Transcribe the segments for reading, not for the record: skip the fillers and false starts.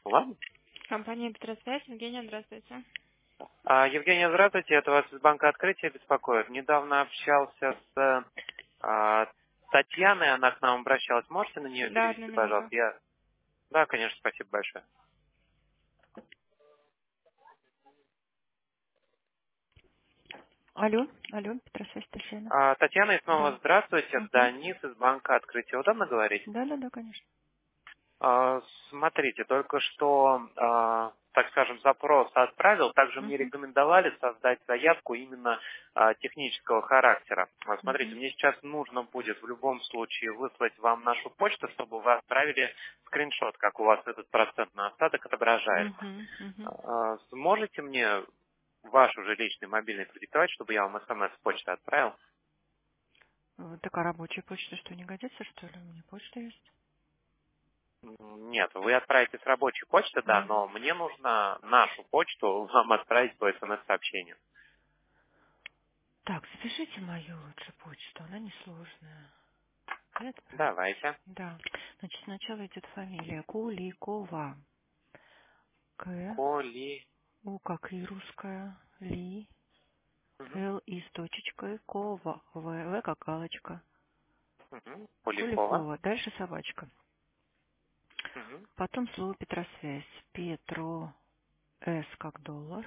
Ладно. Компания «Петросвязь». Евгения, здравствуйте. Евгения, здравствуйте. Это вас из банка «Открытие» беспокоит. Недавно общался с Татьяной, она к нам обращалась. Можете на нее Да, одну перевести, минуту. пожалуйста? Да, конечно, спасибо большое. Алло, Петросвязь Татьяна. Татьяна, и снова Да. здравствуйте. Угу. Данис из банка «Открытие». Удобно говорить? Да, конечно. Смотрите, только что, так скажем, запрос отправил. Также мне Угу. рекомендовали создать заявку именно технического характера. Смотрите, Угу. мне сейчас нужно будет в любом случае выслать вам нашу почту, чтобы вы отправили скриншот, как у вас этот процентный остаток отображается. Угу. Угу. Сможете мне ваш уже личный мобильный продиктовать, чтобы я вам смс с почты отправил? Такая рабочая почта, что не годится, что ли? У меня почта есть. Нет, вы отправите с рабочей почты, да, А. но мне нужно нашу почту вам отправить по смс-сообщению. Так, запишите мою лучше почту, она несложная. Я отправлю. Давайте. Да. Значит, сначала идет фамилия Куликова. К. Коли. У как и русская. Ли. Угу. Л и с точечкой. Кова. В как галочка. Угу. Полякова. Куликова. Дальше собачка. Угу. Потом слово Петросвязь. Петро. С как доллар.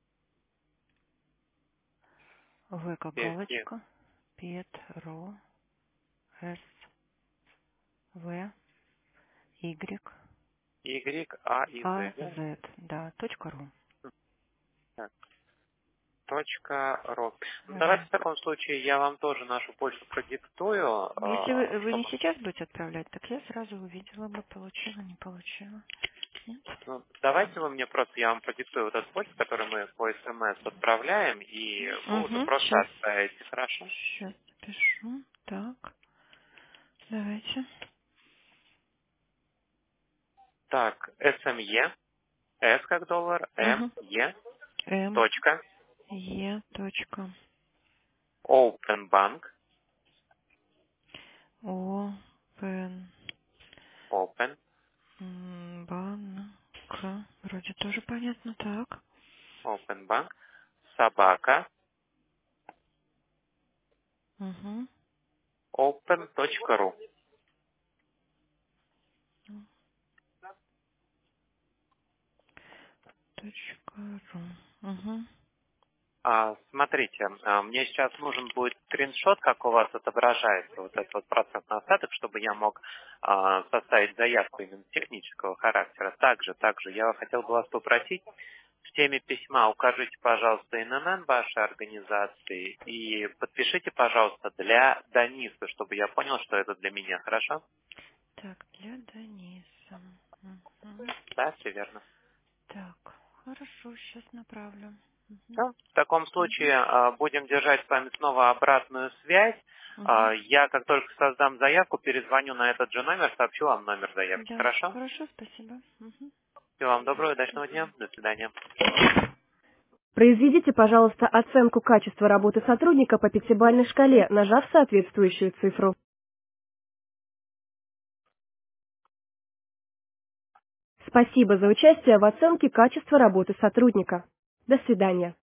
В как Пески. галочка. Петро. С. В. Y. Y, А и А. З. Да? З. Да. .ру. Так. .ру. Ну, давайте Да. в таком случае я вам тоже нашу почту продиктую, Если вы не чтобы... сейчас будете отправлять, так я сразу увидела бы, получила, не получила. Нет? Ну, давайте вы мне просто, я вам продиктую вот эту почту, которую мы по СМС отправляем, и вы уже Угу. просто отправите, хорошо? Сейчас запишу. Так. Давайте. Так, СМЕ, С как доллар, Угу. МЕ, М. точка, Е. Точка. Open Bank, О. Пен. Open, Банк. Вроде тоже понятно. Так. Open Bank, собака, Угу. open.ru. .ру. Угу. Смотрите, мне сейчас нужен будет скриншот, как у вас отображается вот этот вот процентный остаток, чтобы я мог составить заявку именно технического характера. Также я хотел бы вас попросить, в теме письма укажите, пожалуйста, ИНН вашей организации и подпишите, пожалуйста, для Дениса, чтобы я понял, что это для меня, хорошо? Так, для Дениса. Угу. Да, все верно. Так, хорошо, сейчас направлю. Угу. Да. В таком Угу. случае будем держать с вами снова обратную связь. Угу. Я, как только создам заявку, перезвоню на этот же номер, сообщу вам номер заявки. Да, Хорошо? хорошо, спасибо. Угу. Всего вам доброго, удачного дня. До свидания. Произведите, пожалуйста, оценку качества работы сотрудника по пятибалльной шкале, нажав соответствующую цифру. Спасибо за участие в оценке качества работы сотрудника. До свидания.